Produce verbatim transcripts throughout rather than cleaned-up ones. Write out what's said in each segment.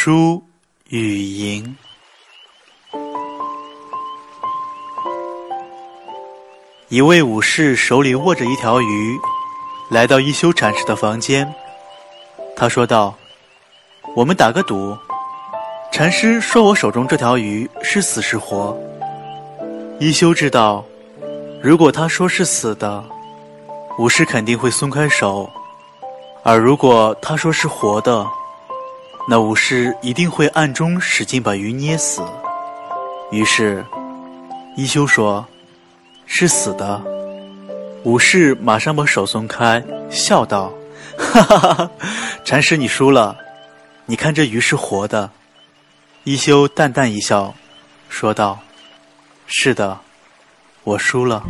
书与赢。一位武士手里握着一条鱼，来到一休禅师的房间。他说道：我们打个赌，禅师说我手中这条鱼是死是活。一休知道，如果他说是死的，武士肯定会松开手，而如果他说是活的，那武士一定会暗中使劲把鱼捏死。于是一休说是死的。武士马上把手松开，笑道：哈哈哈，禅师你输了，你看这鱼是活的。一休淡淡一笑，说道：是的，我输了。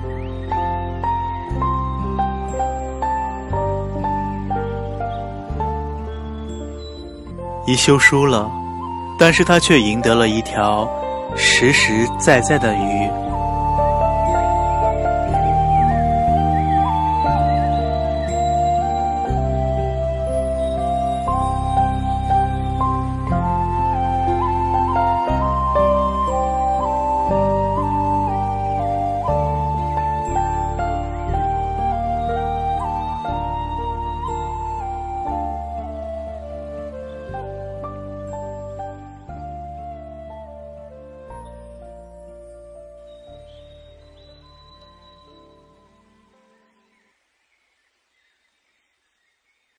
一休输了，但是他却赢得了一条实实在在的鱼。